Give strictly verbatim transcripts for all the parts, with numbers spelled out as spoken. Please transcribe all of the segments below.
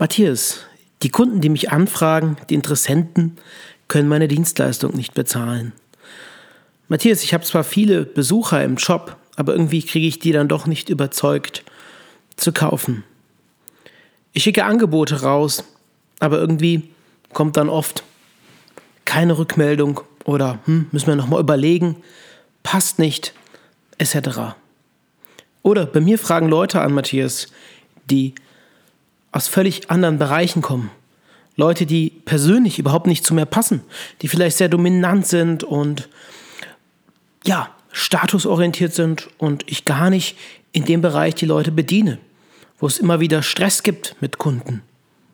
Matthias, die Kunden, die mich anfragen, die Interessenten, können meine Dienstleistung nicht bezahlen. Matthias, ich habe zwar viele Besucher im Shop, aber irgendwie kriege ich die dann doch nicht überzeugt zu kaufen. Ich schicke Angebote raus, aber irgendwie kommt dann oft keine Rückmeldung oder hm, müssen wir nochmal überlegen, passt nicht, et cetera. Oder bei mir fragen Leute an, Matthias, die aus völlig anderen Bereichen kommen. Leute, die persönlich überhaupt nicht zu mir passen, die vielleicht sehr dominant sind und ja, statusorientiert sind und ich gar nicht in dem Bereich die Leute bediene, wo es immer wieder Stress gibt mit Kunden.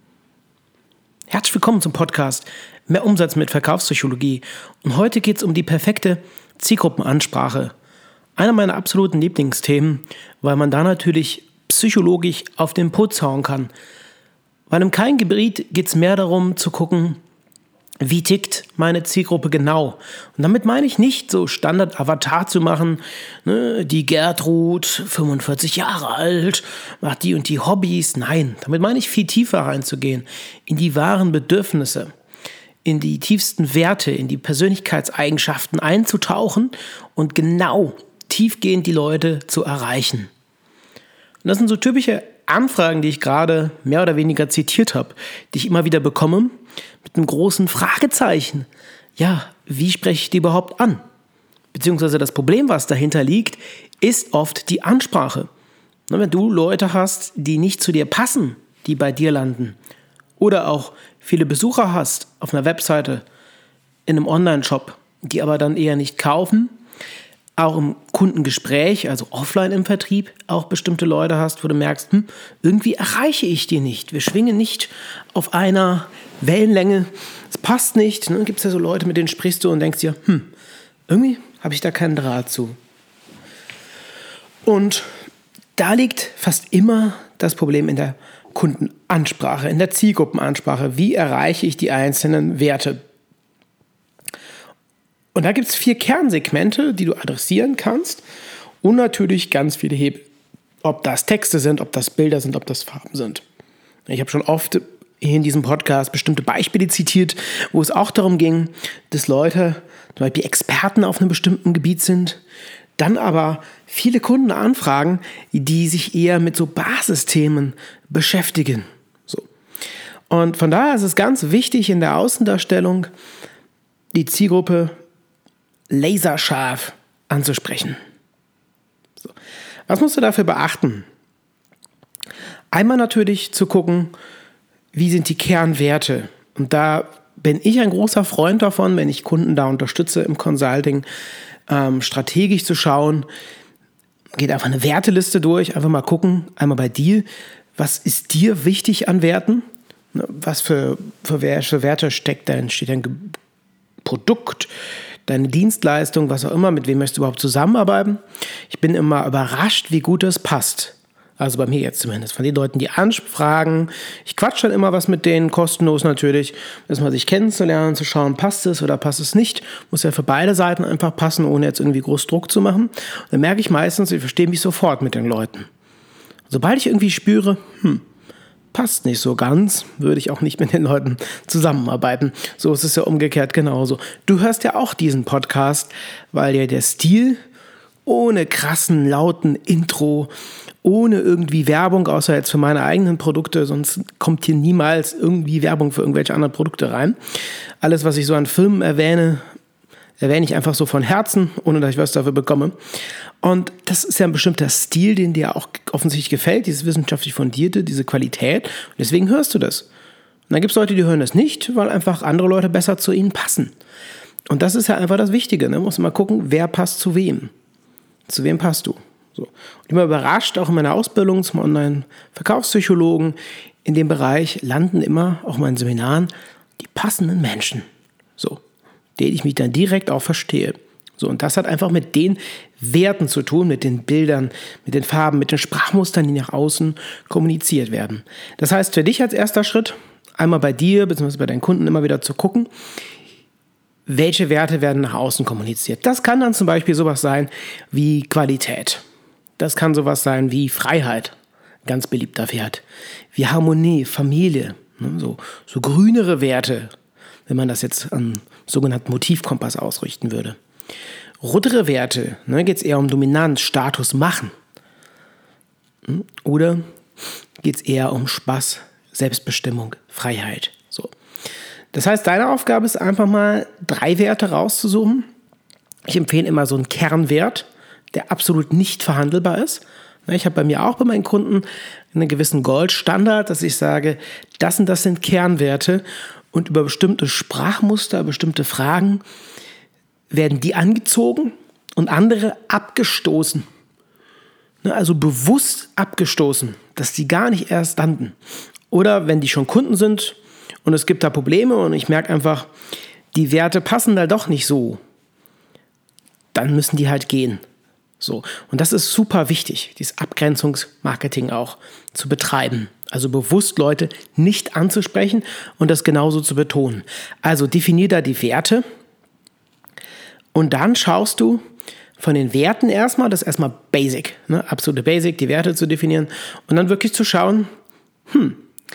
Herzlich willkommen zum Podcast Mehr Umsatz mit Verkaufspsychologie. Und heute geht es um die perfekte Zielgruppenansprache. Einer meiner absoluten Lieblingsthemen, weil man da natürlich psychologisch auf den Putz hauen kann. Weil im kein Gebiet geht es mehr darum zu gucken, wie tickt meine Zielgruppe genau. Und damit meine ich nicht so Standard-Avatar zu machen, ne, die Gertrud, fünfundvierzig Jahre alt, macht die und die Hobbys. Nein, damit meine ich viel tiefer reinzugehen, in die wahren Bedürfnisse, in die tiefsten Werte, in die Persönlichkeitseigenschaften einzutauchen und genau tiefgehend die Leute zu erreichen. Und das sind so typische Anfragen, die ich gerade mehr oder weniger zitiert habe, die ich immer wieder bekomme, mit einem großen Fragezeichen. Ja, wie spreche ich die überhaupt an? Beziehungsweise das Problem, was dahinter liegt, ist oft die Ansprache. Wenn du Leute hast, die nicht zu dir passen, die bei dir landen, oder auch viele Besucher hast auf einer Webseite, in einem Online-Shop, die aber dann eher nicht kaufen, auch im Kundengespräch, also offline im Vertrieb, auch bestimmte Leute hast, wo du merkst, hm, irgendwie erreiche ich die nicht. Wir schwingen nicht auf einer Wellenlänge. Es passt nicht. Dann gibt es ja so Leute, mit denen sprichst du und denkst dir, hm, irgendwie habe ich da keinen Draht zu. Und da liegt fast immer das Problem in der Kundenansprache, in der Zielgruppenansprache. Wie erreiche ich die einzelnen Werte? Und da gibt es vier Kernsegmente, die du adressieren kannst und natürlich ganz viele Hebel. Ob das Texte sind, ob das Bilder sind, ob das Farben sind. Ich habe schon oft hier in diesem Podcast bestimmte Beispiele zitiert, wo es auch darum ging, dass Leute zum Beispiel Experten auf einem bestimmten Gebiet sind, dann aber viele Kunden anfragen, die sich eher mit so Basisthemen beschäftigen. So. Und von daher ist es ganz wichtig in der Außendarstellung, die Zielgruppe laserscharf anzusprechen. So. Was musst du dafür beachten? Einmal natürlich zu gucken, wie sind die Kernwerte? Und da bin ich ein großer Freund davon, wenn ich Kunden da unterstütze im Consulting, ähm, strategisch zu schauen, geht einfach eine Werteliste durch, einfach mal gucken, einmal bei dir, was ist dir wichtig an Werten? Was für, für welche Werte steckt da, steht dein Ge- Produkt, deine Dienstleistung, was auch immer, mit wem möchtest du überhaupt zusammenarbeiten? Ich bin immer überrascht, wie gut das passt. Also bei mir jetzt zumindest. Von den Leuten, die anfragen. Ich quatsche dann immer was mit denen, kostenlos natürlich, dass man sich kennenzulernen, zu schauen, passt es oder passt es nicht. Muss ja für beide Seiten einfach passen, ohne jetzt irgendwie groß Druck zu machen. Und dann merke ich meistens, ich verstehe mich sofort mit den Leuten. Sobald ich irgendwie spüre, hm, passt nicht so ganz, würde ich auch nicht mit den Leuten zusammenarbeiten. So ist es ja umgekehrt genauso. Du hörst ja auch diesen Podcast, weil dir der Stil ohne krassen, lauten Intro, ohne irgendwie Werbung, außer jetzt für meine eigenen Produkte, sonst kommt hier niemals irgendwie Werbung für irgendwelche anderen Produkte rein. Alles, was ich so an Filmen erwähne, erwähne ich einfach so von Herzen, ohne dass ich was dafür bekomme. Und das ist ja ein bestimmter Stil, den dir auch offensichtlich gefällt, dieses wissenschaftlich fundierte, diese Qualität. Und deswegen hörst du das. Und dann gibt es Leute, die hören das nicht, weil einfach andere Leute besser zu ihnen passen. Und das ist ja einfach das Wichtige. Ne? Muss mal gucken, wer passt zu wem. Zu wem passt du? So. Und ich bin immer überrascht, auch in meiner Ausbildung zum Online-Verkaufspsychologen, in dem Bereich landen immer, auch in meinen Seminaren, die passenden Menschen. So. Denen ich mich dann direkt auch verstehe. So, und das hat einfach mit den Werten zu tun, mit den Bildern, mit den Farben, mit den Sprachmustern, die nach außen kommuniziert werden. Das heißt, für dich als erster Schritt, einmal bei dir bzw. bei deinen Kunden immer wieder zu gucken, welche Werte werden nach außen kommuniziert. Das kann dann zum Beispiel sowas sein wie Qualität. Das kann sowas sein wie Freiheit, ganz beliebter Wert. Wie Harmonie, Familie, ne? so, so grünere Werte, wenn man das jetzt am sogenannten Motivkompass ausrichten würde. Rotere Werte, ne, geht es eher um Dominanz, Status, Machen. Oder geht es eher um Spaß, Selbstbestimmung, Freiheit. So. Das heißt, deine Aufgabe ist einfach mal drei Werte rauszusuchen. Ich empfehle immer so einen Kernwert, der absolut nicht verhandelbar ist. Ich habe bei mir auch bei meinen Kunden einen gewissen Goldstandard, dass ich sage, das und das sind Kernwerte und über bestimmte Sprachmuster, bestimmte Fragen werden die angezogen und andere abgestoßen. Also bewusst abgestoßen, dass die gar nicht erst landen. Oder wenn die schon Kunden sind und es gibt da Probleme und ich merke einfach, die Werte passen da doch nicht so, dann müssen die halt gehen. So. Und das ist super wichtig, dieses Abgrenzungsmarketing auch zu betreiben. Also bewusst Leute nicht anzusprechen und das genauso zu betonen. Also definier da die Werte und dann schaust du von den Werten erstmal, das ist erstmal Basic, ne? Absolute Basic, die Werte zu definieren und dann wirklich zu schauen, hm,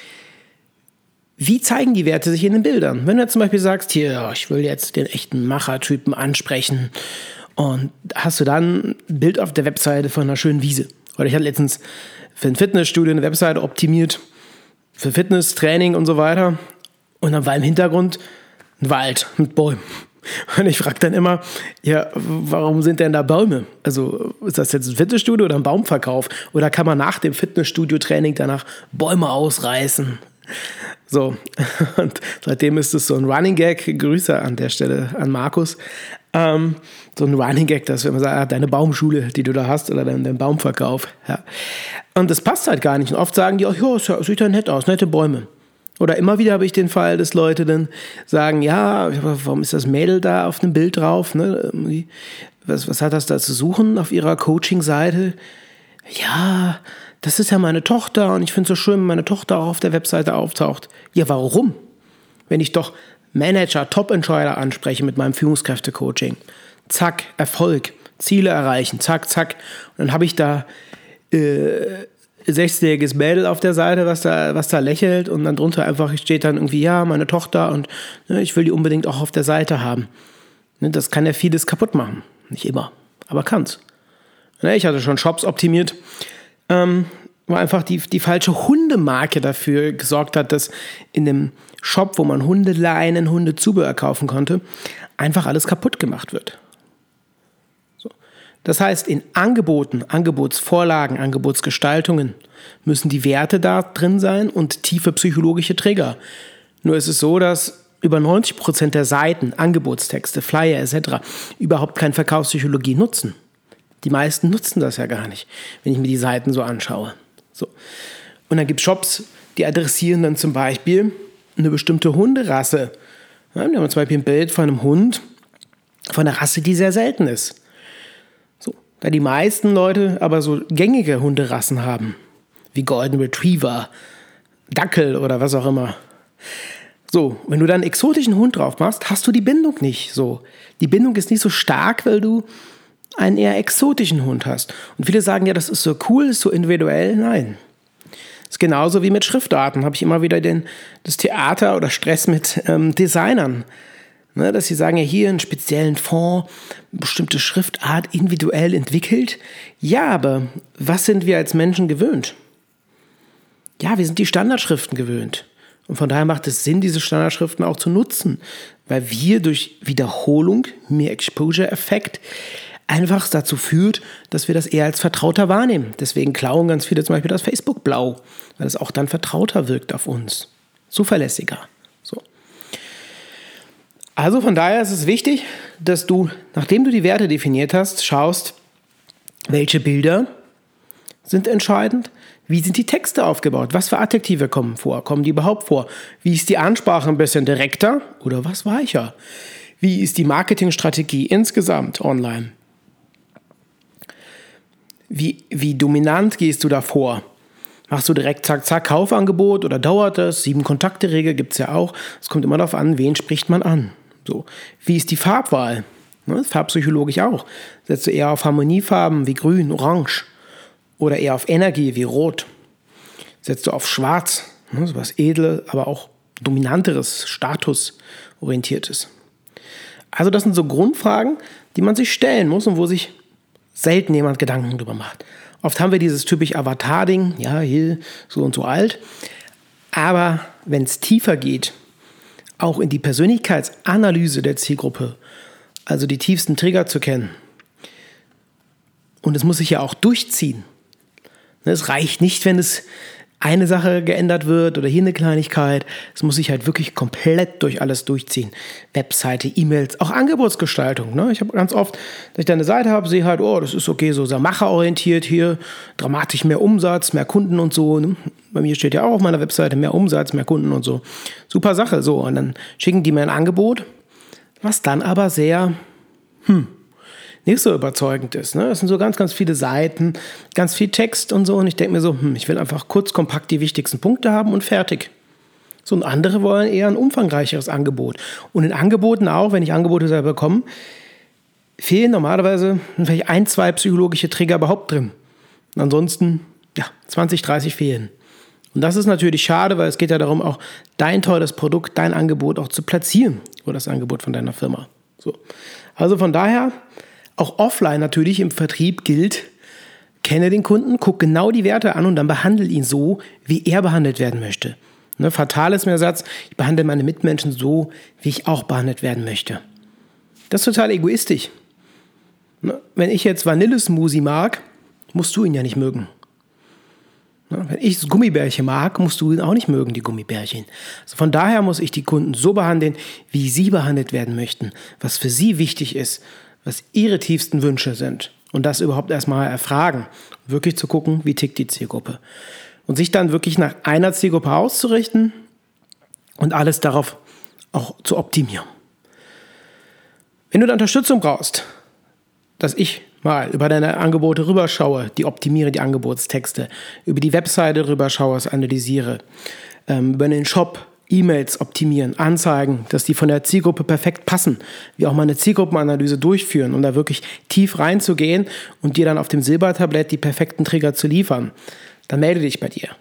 wie zeigen die Werte sich in den Bildern? Wenn du jetzt zum Beispiel sagst, hier, ich will jetzt den echten Machertypen ansprechen und hast du dann ein Bild auf der Webseite von einer schönen Wiese. Oder ich hatte letztens für ein Fitnessstudio eine Webseite optimiert, für Fitness, Training und so weiter und dann war im Hintergrund ein Wald mit Bäumen. Und ich frage dann immer, ja, warum sind denn da Bäume? Also ist das jetzt ein Fitnessstudio oder ein Baumverkauf? Oder kann man nach dem Fitnessstudio-Training danach Bäume ausreißen? So, und seitdem ist es so ein Running Gag. Grüße an der Stelle an Markus. Ähm, so ein Running Gag, dass wenn man sagt, ah, deine Baumschule, die du da hast, oder dein, dein Baumverkauf. Ja. Und das passt halt gar nicht. Und oft sagen die auch, ja, sieht ja nett aus, nette Bäume. Oder immer wieder habe ich den Fall, dass Leute dann sagen, ja, warum ist das Mädel da auf einem Bild drauf? Ne? Was, was hat das da zu suchen auf ihrer Coaching-Seite? Ja, das ist ja meine Tochter und ich finde es so schön, wenn meine Tochter auch auf der Webseite auftaucht. Ja, warum? Wenn ich doch Manager, Top-Entscheider anspreche mit meinem Führungskräfte-Coaching. Zack, Erfolg, Ziele erreichen, zack, zack. Und dann habe ich da äh, sechsjähriges Mädel auf der Seite, was da, was da lächelt und dann drunter einfach steht dann irgendwie, ja, meine Tochter und ne, ich will die unbedingt auch auf der Seite haben. Ne, das kann ja vieles kaputt machen. Nicht immer, aber kann's. Ne, ich hatte schon Shops optimiert, ähm, wo einfach die, die falsche Hundemarke dafür gesorgt hat, dass in dem Shop, wo man Hundeleinen, Hundezubehör kaufen konnte, einfach alles kaputt gemacht wird. Das heißt, in Angeboten, Angebotsvorlagen, Angebotsgestaltungen müssen die Werte da drin sein und tiefe psychologische Trigger. Nur ist es so, dass über neunzig Prozent der Seiten, Angebotstexte, Flyer et cetera überhaupt keine Verkaufspsychologie nutzen. Die meisten nutzen das ja gar nicht, wenn ich mir die Seiten so anschaue. So. Und dann gibt es Shops, die adressieren dann zum Beispiel eine bestimmte Hunderasse. Ja, wir haben zum Beispiel ein Bild von einem Hund, von einer Rasse, die sehr selten ist. Da die meisten Leute aber so gängige Hunderassen haben, wie Golden Retriever, Dackel oder was auch immer. So, wenn du da einen exotischen Hund drauf machst, hast du die Bindung nicht so. Die Bindung ist nicht so stark, weil du einen eher exotischen Hund hast. Und viele sagen, ja, das ist so cool, ist so individuell. Nein. Das ist genauso wie mit Schriftarten. Habe ich immer wieder den, das Theater oder Stress mit ähm, Designern. Ne, dass sie sagen, ja, hier einen speziellen Font, eine bestimmte Schriftart individuell entwickelt. Ja, aber was sind wir als Menschen gewöhnt? Ja, wir sind die Standardschriften gewöhnt. Und von daher macht es Sinn, diese Standardschriften auch zu nutzen, weil wir durch Wiederholung, mehr Exposure-Effekt, einfach dazu führt, dass wir das eher als vertrauter wahrnehmen. Deswegen klauen ganz viele zum Beispiel das Facebook-Blau, weil es auch dann vertrauter wirkt auf uns. Zuverlässiger. So. Also von daher ist es wichtig, dass du, nachdem du die Werte definiert hast, schaust, welche Bilder sind entscheidend, wie sind die Texte aufgebaut, was für Adjektive kommen vor, kommen die überhaupt vor, wie ist die Ansprache ein bisschen direkter oder was weicher, wie ist die Marketingstrategie insgesamt online, wie, wie dominant gehst du da vor. Machst du direkt zack, zack, Kaufangebot oder dauert das? Sieben Kontakte-Regel gibt es ja auch. Es kommt immer darauf an, wen spricht man an. So. Wie ist die Farbwahl? Ne, farbpsychologisch auch. Setzt du eher auf Harmoniefarben wie grün, orange oder eher auf Energie wie rot? Setzt du auf Schwarz, ne, so was Edle, aber auch Dominanteres, Statusorientiertes? Also das sind so Grundfragen, die man sich stellen muss und wo sich selten jemand Gedanken drüber macht. Oft haben wir dieses typisch Avatar-Ding, ja, hier so und so alt. Aber wenn es tiefer geht, auch in die Persönlichkeitsanalyse der Zielgruppe, also die tiefsten Trigger zu kennen, und es muss sich ja auch durchziehen. Es reicht nicht, wenn es eine Sache geändert wird oder hier eine Kleinigkeit. Es muss sich halt wirklich komplett durch alles durchziehen. Webseite, E-Mails, auch Angebotsgestaltung. Ne? Ich habe ganz oft, dass ich da eine Seite habe, sehe halt, oh, das ist okay, so sehr macherorientiert hier, dramatisch mehr Umsatz, mehr Kunden und so. Ne? Bei mir steht ja auch auf meiner Webseite mehr Umsatz, mehr Kunden und so. Super Sache. So, und dann schicken die mir ein Angebot, was dann aber sehr, hm, nicht so überzeugend ist. Ne? Das sind so ganz, ganz viele Seiten, ganz viel Text und so. Und ich denke mir so, hm, ich will einfach kurz, kompakt die wichtigsten Punkte haben und fertig. So, und andere wollen eher ein umfangreicheres Angebot. Und in Angeboten auch, wenn ich Angebote selber bekomme, fehlen normalerweise vielleicht ein, zwei psychologische Trigger überhaupt drin. Und ansonsten, ja, zwanzig, dreißig fehlen. Und das ist natürlich schade, weil es geht ja darum, auch dein tolles Produkt, dein Angebot auch zu platzieren. Oder das Angebot von deiner Firma. So. Also von daher, auch offline natürlich im Vertrieb gilt, kenne den Kunden, guck genau die Werte an und dann behandle ihn so, wie er behandelt werden möchte. Ne, fatal ist mir der Satz, ich behandle meine Mitmenschen so, wie ich auch behandelt werden möchte. Das ist total egoistisch. Ne, wenn ich jetzt Vanillesmoothie mag, musst du ihn ja nicht mögen. Ne, wenn ich das Gummibärchen mag, musst du ihn auch nicht mögen, die Gummibärchen. Also von daher muss ich die Kunden so behandeln, wie sie behandelt werden möchten, was für sie wichtig ist, was ihre tiefsten Wünsche sind und das überhaupt erstmal erfragen, wirklich zu gucken, wie tickt die Zielgruppe und sich dann wirklich nach einer Zielgruppe auszurichten und alles darauf auch zu optimieren. Wenn du da Unterstützung brauchst, dass ich mal über deine Angebote rüberschaue, die optimiere die Angebotstexte, über die Webseite rüberschaue, es analysiere, ähm, über den Shop E-Mails optimieren, Anzeigen, dass die von der Zielgruppe perfekt passen, wir auch mal eine Zielgruppenanalyse durchführen, um da wirklich tief reinzugehen und dir dann auf dem Silbertablett die perfekten Trigger zu liefern, dann melde dich bei dir.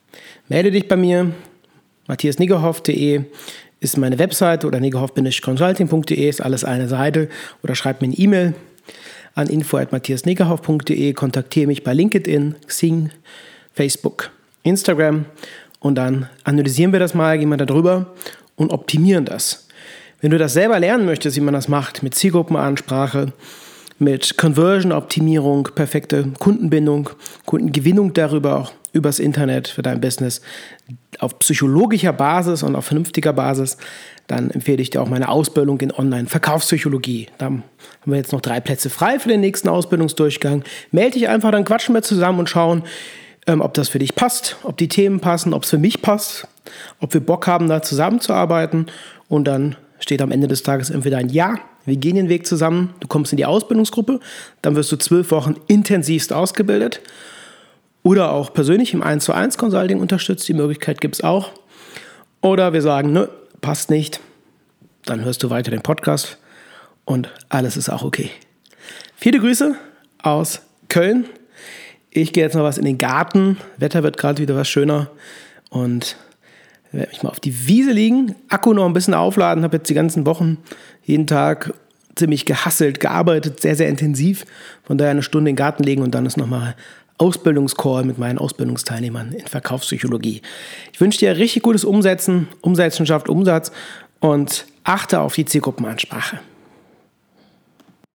Melde dich bei mir, matthias niggerhoff punkt de ist meine Webseite oder niggerhoff Bindestrich consulting punkt de ist alles eine Seite oder schreib mir eine E-Mail an info at matthias niggerhoff punkt de, kontaktiere mich bei LinkedIn, Xing, Facebook, Instagram. Und dann analysieren wir das mal, gehen wir da drüber und optimieren das. Wenn du das selber lernen möchtest, wie man das macht, mit Zielgruppenansprache, mit Conversion-Optimierung, perfekte Kundenbindung, Kundengewinnung darüber, auch übers Internet für dein Business, auf psychologischer Basis und auf vernünftiger Basis, dann empfehle ich dir auch meine Ausbildung in Online-Verkaufspsychologie. Da haben wir jetzt noch drei Plätze frei für den nächsten Ausbildungsdurchgang. Melde dich einfach, dann quatschen wir zusammen und schauen, ob das für dich passt, ob die Themen passen, ob es für mich passt, ob wir Bock haben, da zusammenzuarbeiten. Und dann steht am Ende des Tages entweder ein Ja, wir gehen den Weg zusammen, du kommst in die Ausbildungsgruppe, dann wirst du zwölf Wochen intensivst ausgebildet oder auch persönlich im eins zu eins Consulting unterstützt, die Möglichkeit gibt es auch. Oder wir sagen, nö, passt nicht, dann hörst du weiter den Podcast und alles ist auch okay. Viele Grüße aus Köln. Ich gehe jetzt noch was in den Garten. Wetter wird gerade wieder was schöner. Und werde mich mal auf die Wiese liegen. Akku noch ein bisschen aufladen. Habe jetzt die ganzen Wochen jeden Tag ziemlich gehasselt, gearbeitet, sehr, sehr intensiv. Von daher eine Stunde in den Garten legen und dann ist nochmal Ausbildungscall mit meinen Ausbildungsteilnehmern in Verkaufspsychologie. Ich wünsche dir richtig gutes Umsetzen. Umsetzen schafft Umsatz und achte auf die Zielgruppenansprache.